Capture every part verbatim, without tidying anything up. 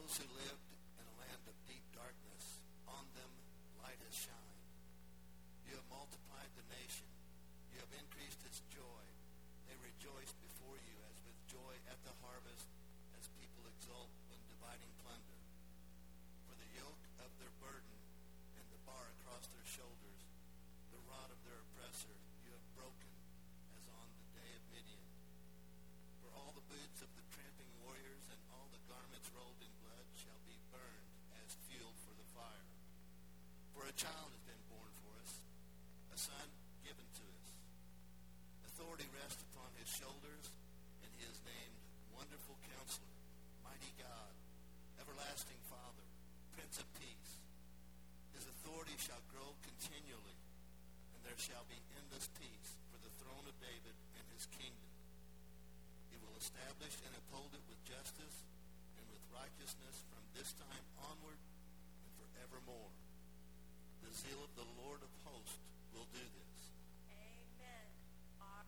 those who lived in a land of deep darkness, on them light has shined. You have multiplied the nation. You have increased its joy. They rejoice before you as with joy at the harvest, as people exult when dividing plunder. For the yoke of their burden and the bar across their shoulders, the rod of their oppressor, you have broken as on the day of Midian. For all the boots of the tramping warriors and all the garments rolled in blood shall be burned as fuel for the fire. For a child has been born for us, a son given to us. Authority rests upon his shoulders, and he is named Wonderful Counselor, Mighty God, Everlasting Father, Prince of Peace. His authority shall grow continually, and there shall be endless peace for the throne of David and his kingdom. He will establish and uphold it with justice and with righteousness from this time onward and forevermore. The zeal of the Lord of hosts will do this. Amen. Our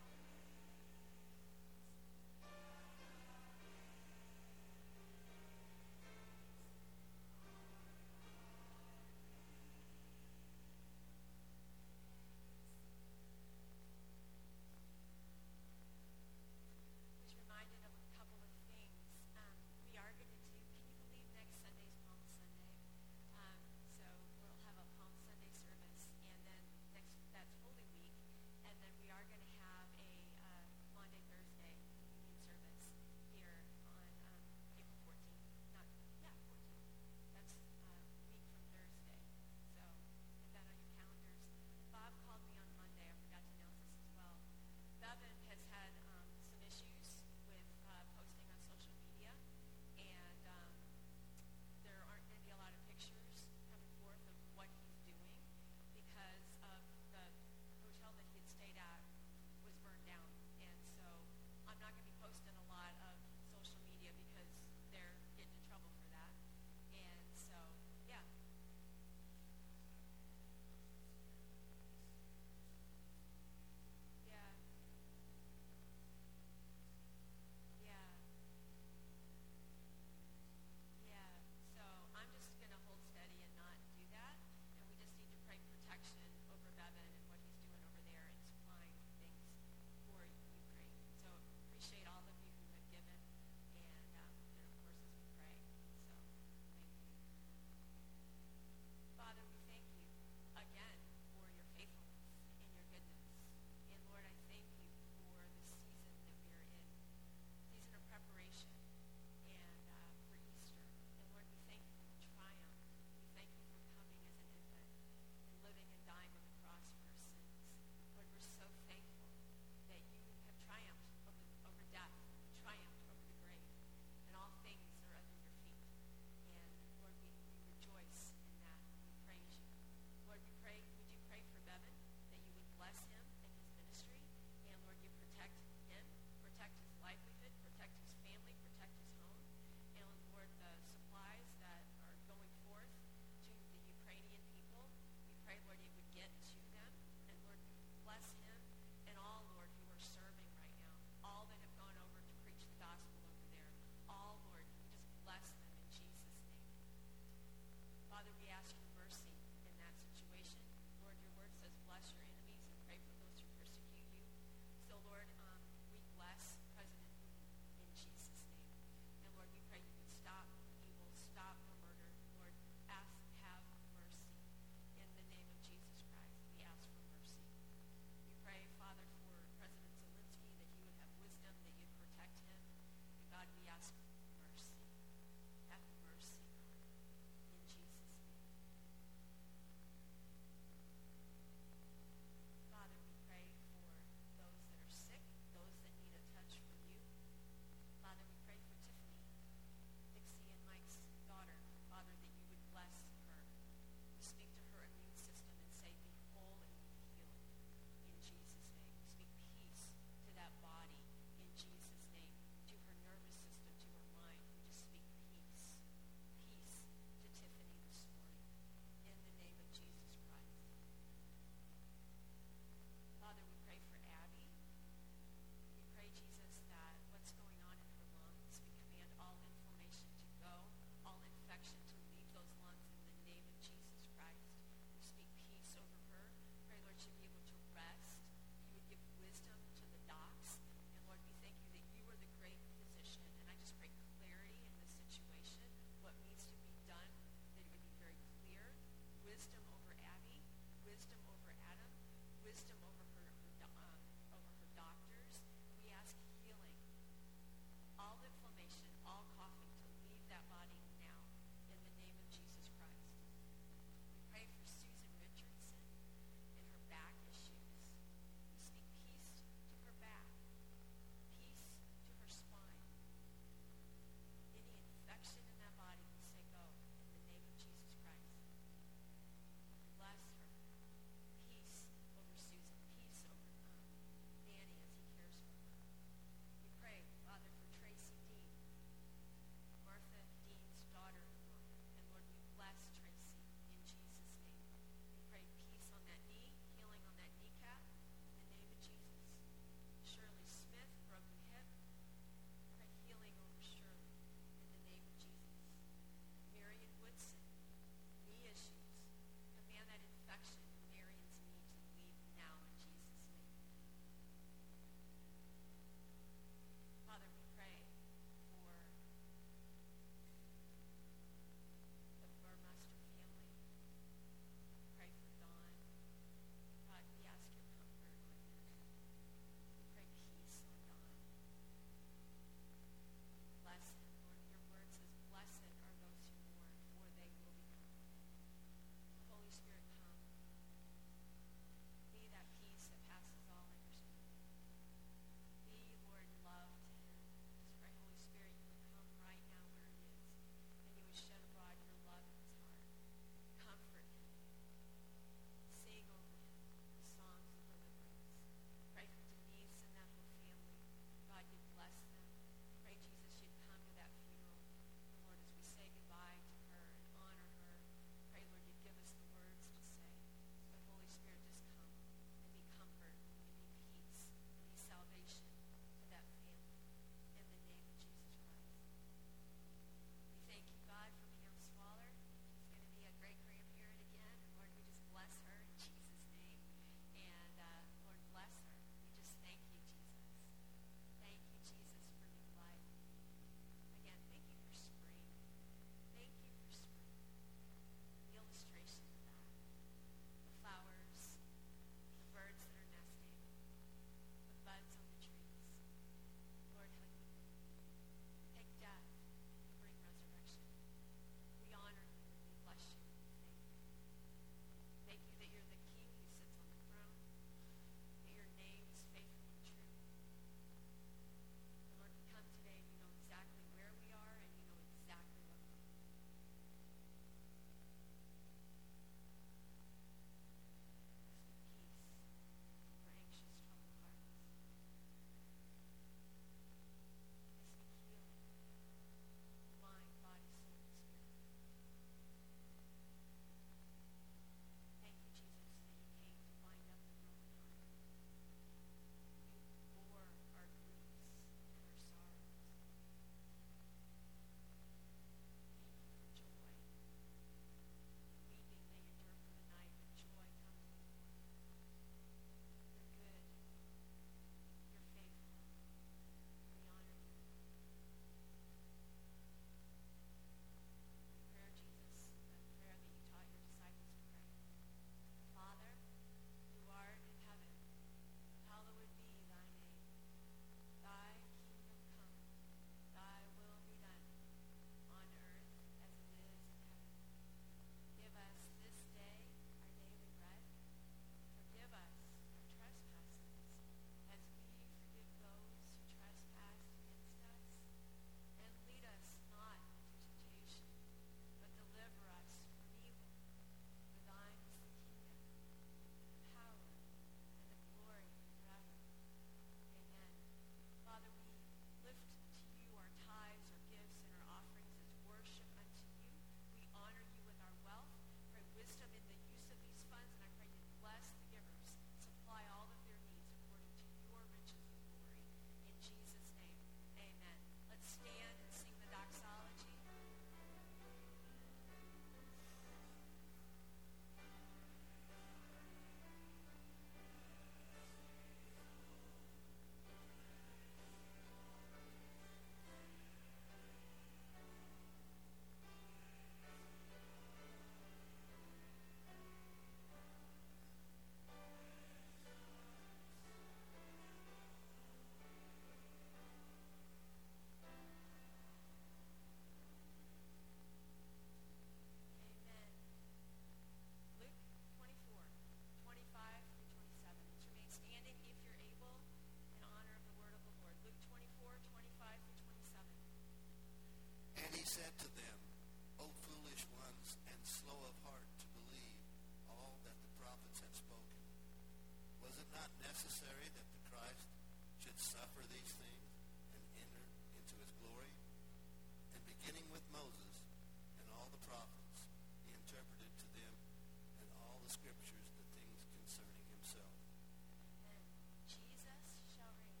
slow of heart to believe all that the prophets had spoken? Was it not necessary that the Christ should suffer these things and enter into his glory? And beginning with Moses and all the prophets, he interpreted to them in all the scriptures the things concerning himself. Amen. Jesus shall reign.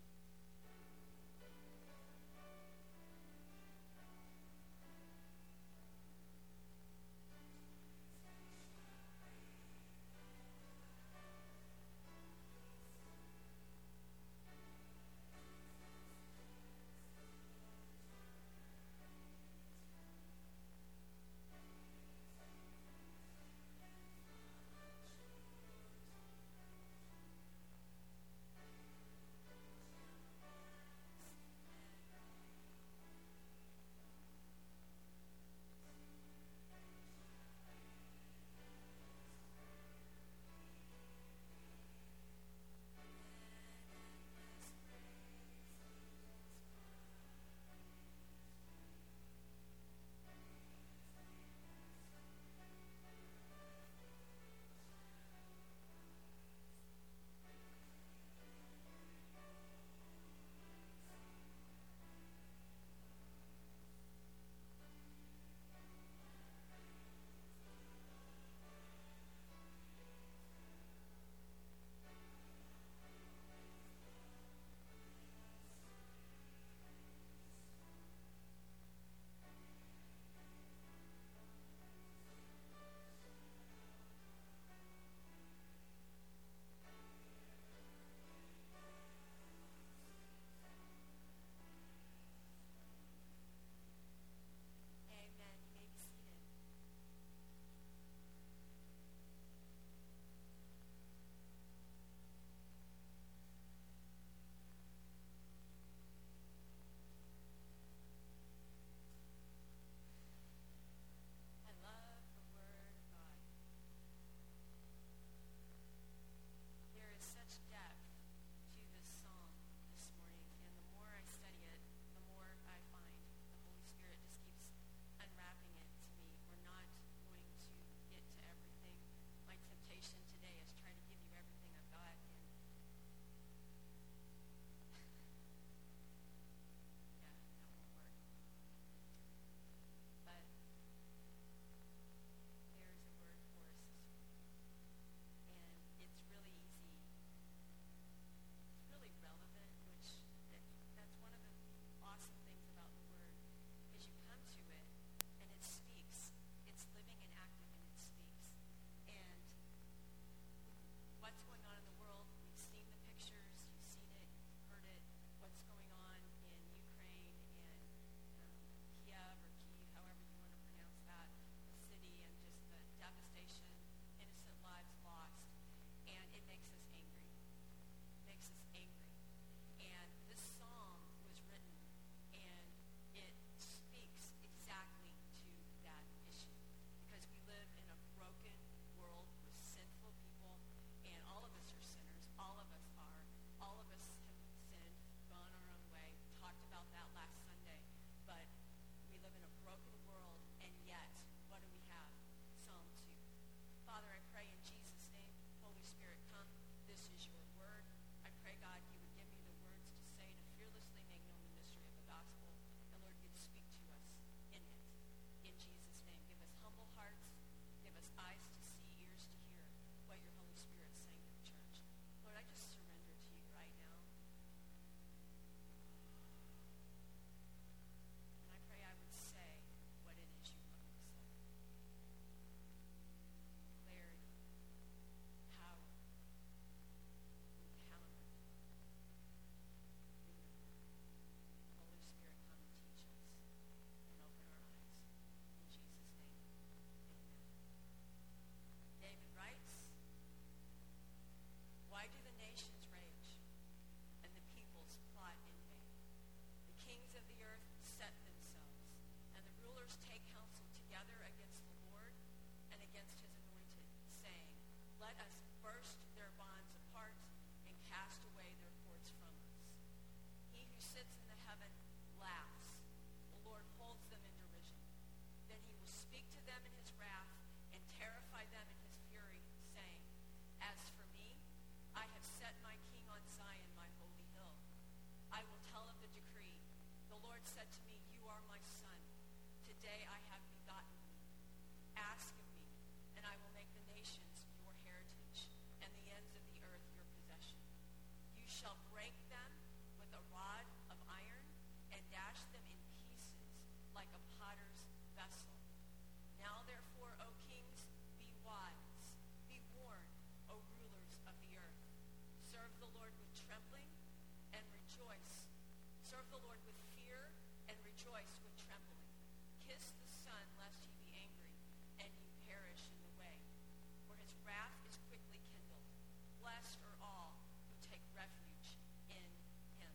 Today I have begotten thee. Ask of me, and I will make the nations your heritage, and the ends of the earth your possession. You shall break them with a rod of iron, and dash them in pieces like a potter's vessel. Now therefore, O kings, be wise, be warned, O rulers of the earth. Serve the Lord with trembling and rejoice. Serve the Lord with fear and rejoice with trembling. Kiss the Son, lest ye be angry, and ye perish in the way. For his wrath is quickly kindled. Blessed are all who take refuge in him.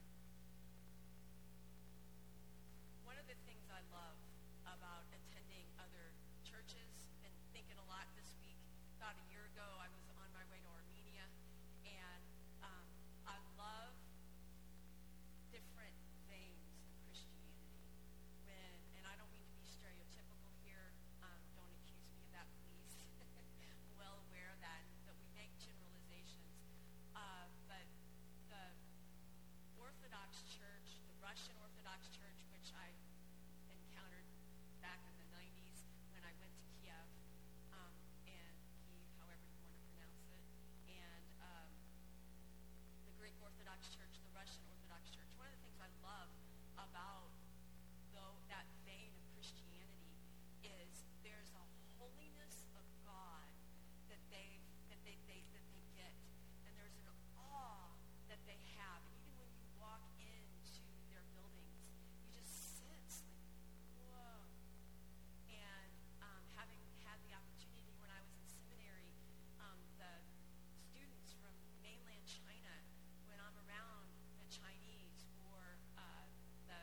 One of the things I love about attending other churches, and thinking a lot this week, about a year ago I was on my way to Armenia, and um, I love different veins of Christianity. When, and I don't mean to be stereotypical here, um, don't accuse me of that, please. I'm well aware of that, that we make generalizations. Uh, but the Orthodox Church, the Russian Orthodox Church, which I encountered back in the nineties when I went to Kiev, um, and Kiev, however you want to pronounce it, and um, the Greek Orthodox Church, the Russian Orthodox Church. One of the things I love about though that vein of Christianity is there's a holiness of God that they that they, they that they get, and there's an awe that they have. And even when you walk into their buildings, you just sense like, whoa. And um, having had the opportunity when I was in seminary, um, the students from mainland China, when I'm around the Chinese or uh, the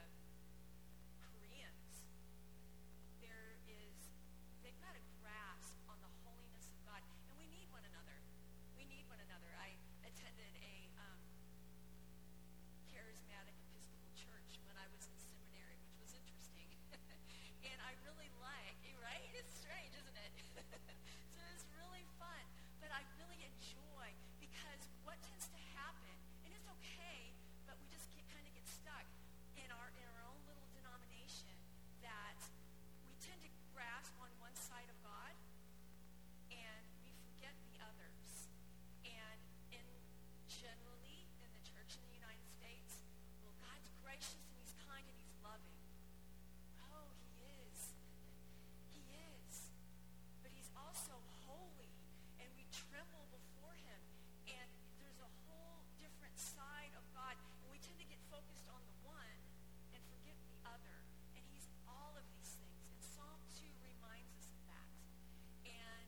Koreans, there is, they've got a grasp on the holiness of God. And we need one another. We need one another. I attended a um, charismatic Episcopal church when I was in seminary, which was interesting. And I really like, right? It's strange, isn't it? So it's really fun. But I really enjoy, because what tends to happen, and it's okay, but we just get, kind of get stuck in our in our own little denomination, that we tend to grasp on one side of God, and we forget the others. And in generally in the church in the United States, well, God's gracious and he's kind and he's loving. Oh, he is. He is. But he's also holy, and we tremble before him. And there's a whole different side of God, and we tend to get focused on the one and forget the other. And he's all of these things. And Psalm two reminds us of that. And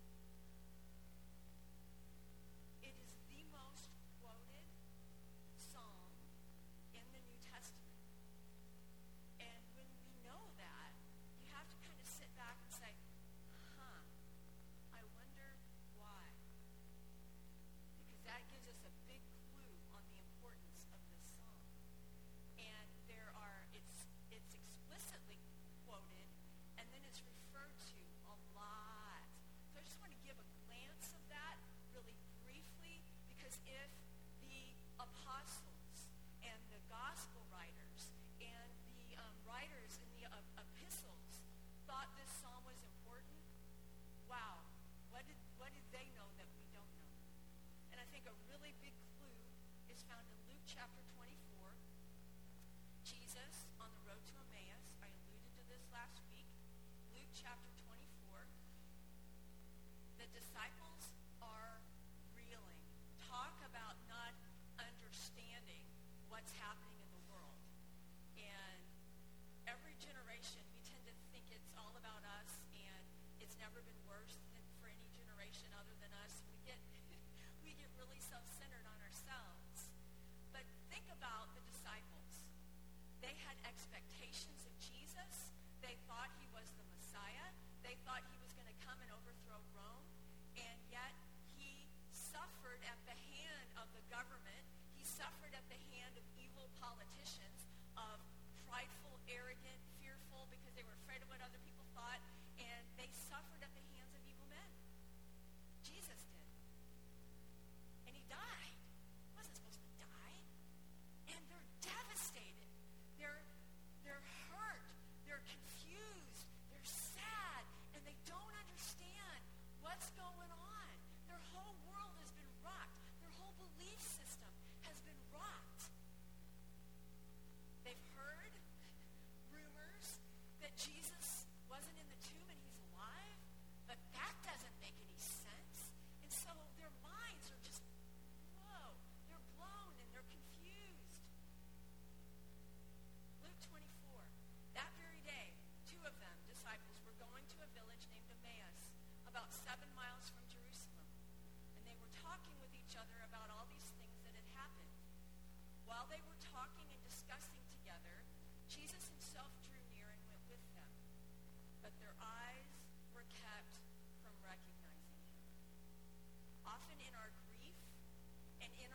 it is the most quoted psalm in the New Testament. And when we know that, you have to kind of sit back and say, huh, I wonder why. Because that gives us a big clue on the importance of this psalm. And there are, it's it's explicitly quoted, and then it's referred to a lot. So I just want to give a glance of that really briefly, because if the apostles and the gospel writers and the um, writers in the uh, epistles thought this psalm was important, wow, what did what did they know that we don't know? And I think a really big clue is found in Luke chapter twenty-four. Jesus on the road to Emmaus, I alluded to this last week. Luke chapter twenty-four. The disciples are reeling. Talk about not understanding what's happening in the world. And every generation, we tend to think it's all about us, and it's never been worse than for any generation other than us. We get we get really self-centered on ourselves. But think about the disciples. They had expectations of Jesus. They thought he was the Messiah. They thought he was going to come and overthrow Rome. And yet he suffered at the hand of the government. He suffered at the hand of evil politicians, of prideful, arrogant, fearful, because they were afraid of what other people thought. And they suffered at the hands of evil men. Jesus did. And he died. He wasn't supposed to die. And they're devastated. They're they're hurt. They're confused.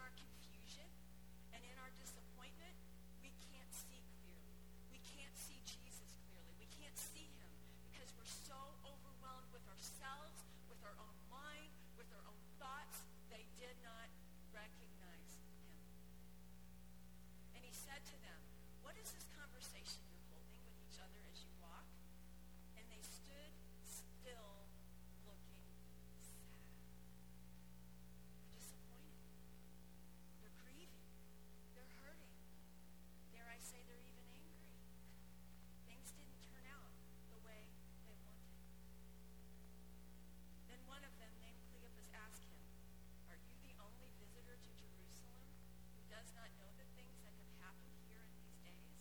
our confusion and in our disappointment, we can't see clearly. We can't see Jesus clearly. We can't see him because we're so overwhelmed with ourselves, with our own mind, with our own thoughts. They did not recognize him. And he said to them, "What is this conversation you're holding with each other as you walk?" And they stood still, looking sad. They're disappointed. They're grieving. They're hurting. Dare I say they're even angry. Things didn't turn out the way they wanted. Then one of them, named Cleopas, asked him, "Are you the only visitor to Jerusalem who does not know the things that have happened here in these days?"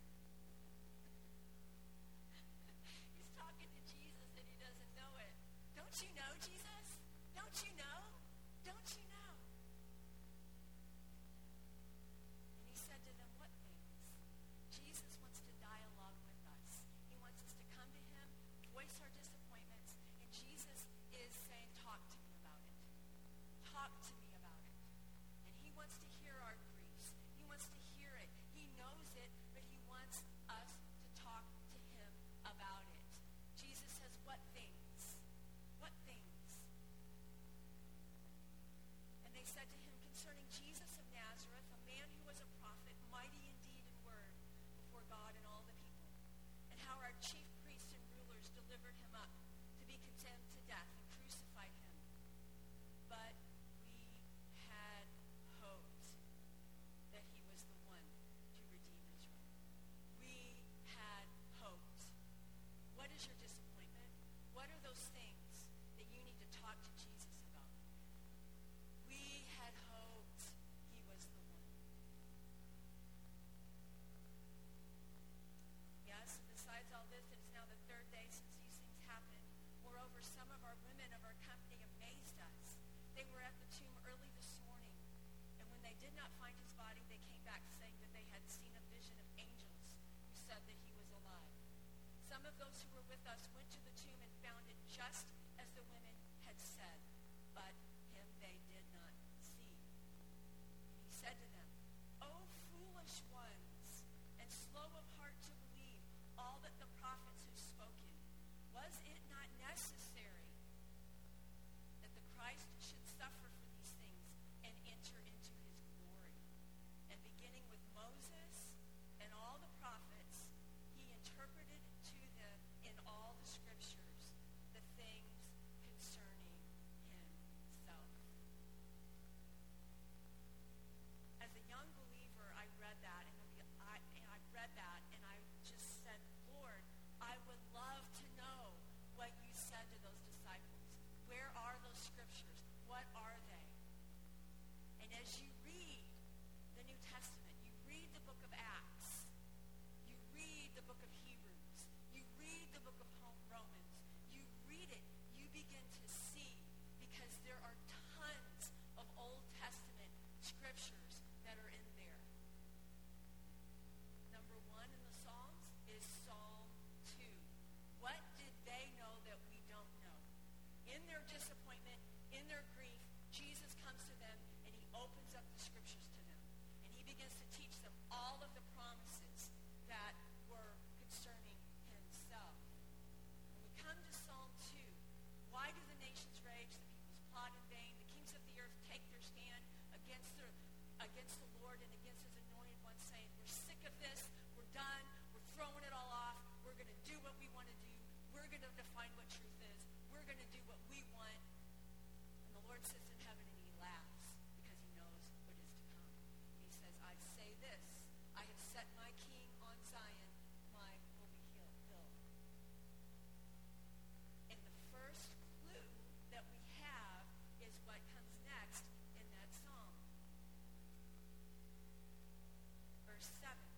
He's talking to Jesus and he doesn't know it. "Don't you know, Jesus? Don't you know? Don't you know?" And he said to them, "What things?" Jesus wants to dialogue with us. He wants us to come to him, voice our disappointments, and Jesus is saying, "Talk to me about it. Talk to me about it." And he wants to hear our griefs. He wants to hear it. He knows it, but he wants us to talk to him about it. Jesus says, "What things? What things?" And they said to him, "Concerning Jesus of Nazareth, a man who was a prophet, mighty in deed and word before God and all the people, and how our chief priests and rulers delivered him up to be condemned to death and crucified him. But we had hoped that he was the one to redeem Israel." We had hoped. What is your disappointment? What are those things that you need to talk to Jesus about? We had hoped he was the one. Yes, and besides all this, it is now the third day since these things happened. Moreover, some of our women of our company amazed us. They were at the tomb early this morning, and when they did not find his body, they came back saying that they had seen a vision of angels who said that he was alive. Some of those who were with us went to the tomb and found it just as the women had said, but him they did not see. And he said to them, "O foolish ones, and slow of heart to believe all that the prophets have spoken. Was it not necessary that the Christ should suffer for these things and enter into his glory?" And beginning with Moses and all the prophets, he interpreted to them in all the scriptures the things concerning himself. As a young believer, I read that, and I, and I read that, and I just said, "Lord, I would love to know what you said to those disciples. Where are those scriptures? What are they?" And as you read the New Testament, you read the book of Acts, you read the book of Hebrews, you read the book of Romans, you read it, you begin to see, because there are tons of Old Testament scriptures that are in there. Number one in the Psalms is Psalm two. What did they know that we don't know? In their disappointment, in their grief, Jesus comes to them and he opens up the scriptures to them. And he begins to teach them all of the promises that were concerning himself. When we come to Psalm two, why do the nations rage, the peoples plot in vain, the kings of the earth take their stand against the, against the Lord and against his anointed one, saying, "We're sick of this, we're done, we're throwing it all off, we're going to do what we want to do, we're going to define what truth is, we're going to do what we want." And the Lord sits in heaven and he laughs because he knows what is to come. And he says, "I say this, I have set my king on Zion, my holy hill." And the first clue that we have is what comes next in that psalm. Verse seven.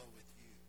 with you.